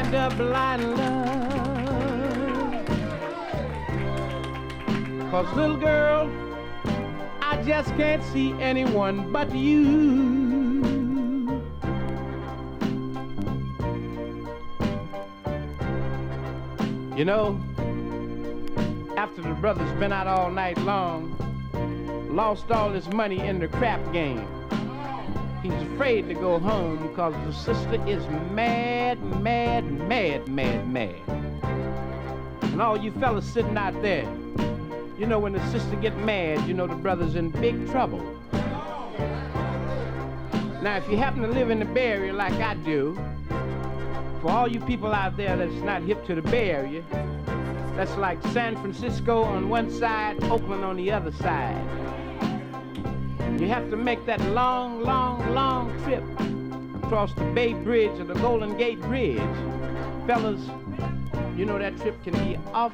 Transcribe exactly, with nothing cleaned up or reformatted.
under blind love. 'Cause little girl, I just can't see anyone but you. You know, after the brother's been out all night long, lost all his money in the crap game, he's afraid to go home because the sister is mad, mad, mad, mad, mad. And all you fellas sitting out there, you know when the sister get mad, you know the brother's in big trouble. Now, if you happen to live in the Bay Area like I do, for all you people out there that's not hip to the Bay Area, that's like San Francisco on one side, Oakland on the other side. You have to make that long, long, long trip across the Bay Bridge or the Golden Gate Bridge. Fellas, you know that trip can be awful